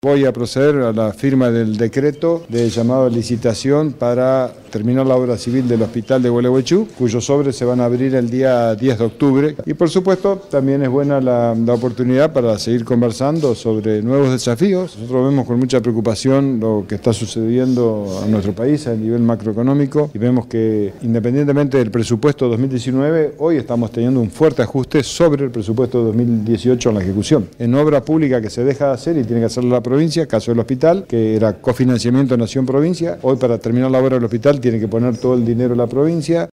Voy a proceder a la firma del decreto de llamado a licitación para terminar la obra civil del hospital de Gualeguaychú, cuyos sobres se van a abrir el día 10 de octubre. Y por supuesto también es buena la oportunidad para seguir conversando sobre nuevos desafíos. Nosotros vemos con mucha preocupación lo que está sucediendo en nuestro país a nivel macroeconómico y vemos que independientemente del presupuesto 2019, hoy estamos teniendo un fuerte ajuste sobre el presupuesto 2018 en la ejecución. En obra pública que se deja de hacer y tiene que hacerlo la provincia, caso del hospital, que era cofinanciamiento nación-provincia, hoy para terminar la obra del hospital tiene que poner todo el dinero la provincia.